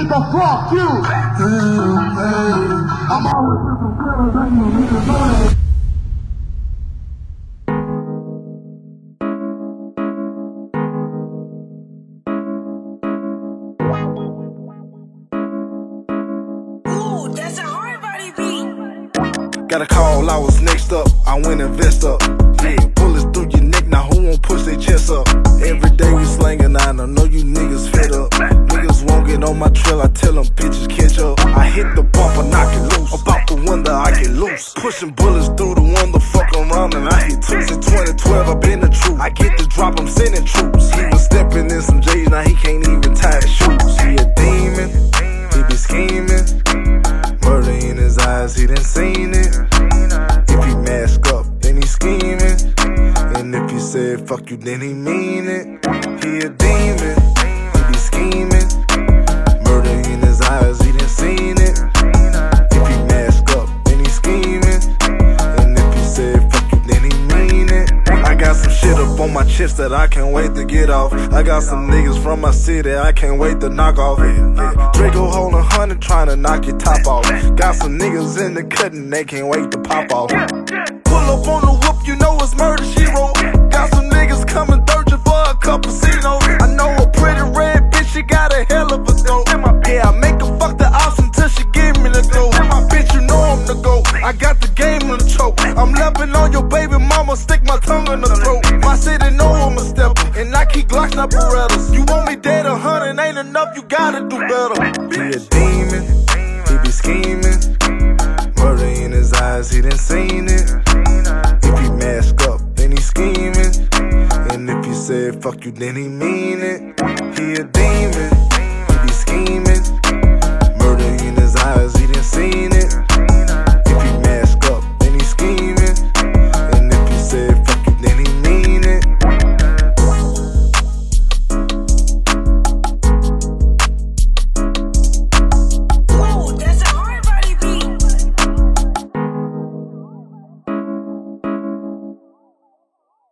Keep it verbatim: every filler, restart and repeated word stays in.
nigga, fuck you. I'm always with some feelings, I need niggas know that. Got a call, I was next up, I went and vest up. Yeah, bullets through your neck, now who won't push their chest up? Every day we slangin', I know you niggas fed up. Niggas won't get on my trail, I tell them bitches catch up. I hit the bumper, knock it loose, about the window I get loose. Pushing bullets through the window, fuck around and I hit two. Since twenty twelve, I been the truth, I get the drop, I'm sending troops. He was stepping in some J's, now he can't even tie his shoes. He a demon, he be scheming, murder in his eyes, he done seen it. If he mask up, then he scheming. And if he said fuck you, then he mean it. He a demon, he be scheming. Murder in his eyes, he done seen it. If he mask up, then he scheming. And if he said fuck you, then he mean it. I got some shit up on my chest that I can't wait to get off. I got some niggas from my city I can't wait to knock off. Yeah. Draco holding a hundred trying to knock your top off. Got some niggas in the cutting, they can't wait to pop off. Pull up on the whoop, you know it's murder she wrote. Got some niggas coming searching for a couple C-notes. I know a pretty red bitch, she got a hell of a throat. Yeah, I make her fuck the ops until she give me the dough. Bitch, you know I'm the GOAT, I got the game in the choke. I'm loving on your baby mama, stick my tongue in the throat. My city know I'm a stepper, and I keep Glocks, not Berettas. You want me dead a hundred, ain't enough, you gotta do better. He a demon, he be scheming. Murder in his eyes, he done seen it. If he mask up, then he scheming. And if he said fuck you, then he mean it. He a demon, he be scheming.